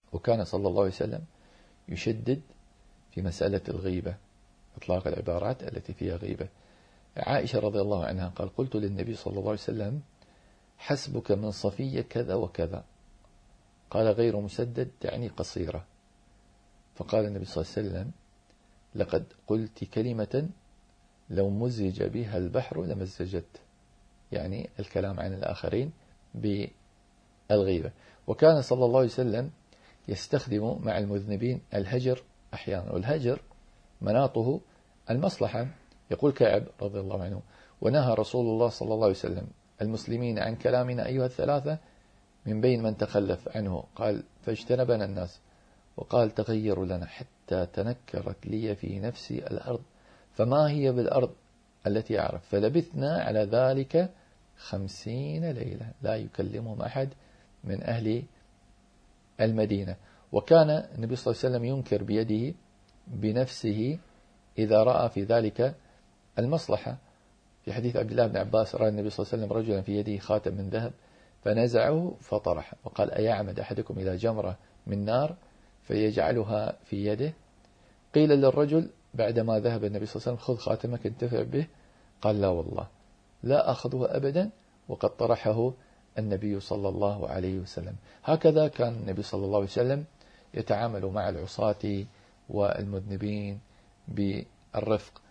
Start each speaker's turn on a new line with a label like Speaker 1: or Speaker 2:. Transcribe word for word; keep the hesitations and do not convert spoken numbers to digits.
Speaker 1: وكان صلى الله عليه وسلم يشدد في مسألة الغيبة، إطلاق العبارات التي فيها غيبة. عائشة رضي الله عنها قال: قلت للنبي صلى الله عليه وسلم: حسبك من صفية كذا وكذا. قال: غير مسدد، تعني قصيرة. فقال النبي صلى الله عليه وسلم: لقد قلت كلمة لو مزج بها البحر لمزجت، يعني الكلام عن الآخرين بالغيبة. وكان صلى الله عليه وسلم يستخدم مع المذنبين الهجر أحيانا، والهجر مناطه المصلحة. يقول كعب رضي الله عنه: ونهى رسول الله صلى الله عليه وسلم المسلمين عن كلامنا أيها الثلاثة من بين من تخلف عنه، قال: فاجتنبنا الناس، وقال: تغيروا لنا حتى تنكرت لي في نفسي الأرض فما هي بالأرض التي أعرف، فلبثنا على ذلك خمسين ليلة لا يكلمهم أحد من أهل المدينة. وكان النبي صلى الله عليه وسلم ينكر بيده بنفسه إذا رأى في ذلك المصلحة. في حديث عبد الله بن عباس: رأى النبي صلى الله عليه وسلم رجلا في يده خاتم من ذهب فنزعه فطرح، وقال: أيعمد أحدكم إلى جمرة من نار فيجعلها في يده؟ قيل للرجل بعدما ذهب النبي صلى الله عليه وسلم: خذ خاتمك انتفع به. قال: لا والله لا أخذه أبدا، وقد طرحه النبي صلى الله عليه وسلم. هكذا كان النبي صلى الله عليه وسلم يتعامل مع العصاة والمذنبين بالرفق.